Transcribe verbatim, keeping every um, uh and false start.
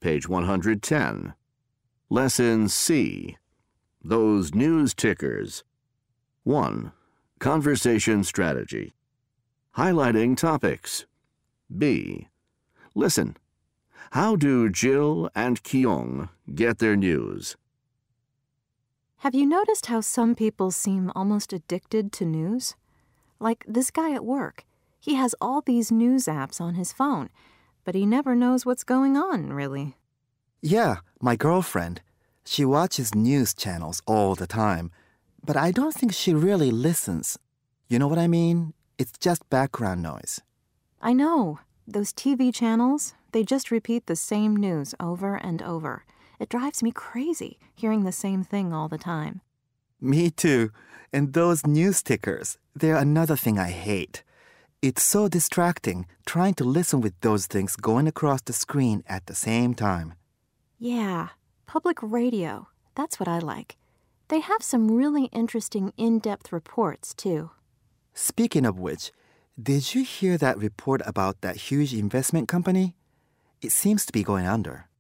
page one hundred ten. Lesson C. Those news tickers. one. Conversation strategy. Highlighting topics. B. Listen. How do Jill and Kyung get their news? Have you noticed how some people seem almost addicted to news? Like this guy at work. He has all these news apps on his phone, but he never knows what's going on, really. Yeah, my girlfriend. She watches news channels all the time, but I don't think she really listens. You know what I mean? It's just background noise. I know. Those T V channels, they just repeat the same news over and over. It drives me crazy, hearing the same thing all the time. Me too. And those news stickers, they're another thing I hate. It's so distracting trying to listen with those things going across the screen at the same time. Yeah, public radio. That's what I like. They have some really interesting in-depth reports, too. Speaking of which, did you hear that report about that huge investment company? It seems to be going under.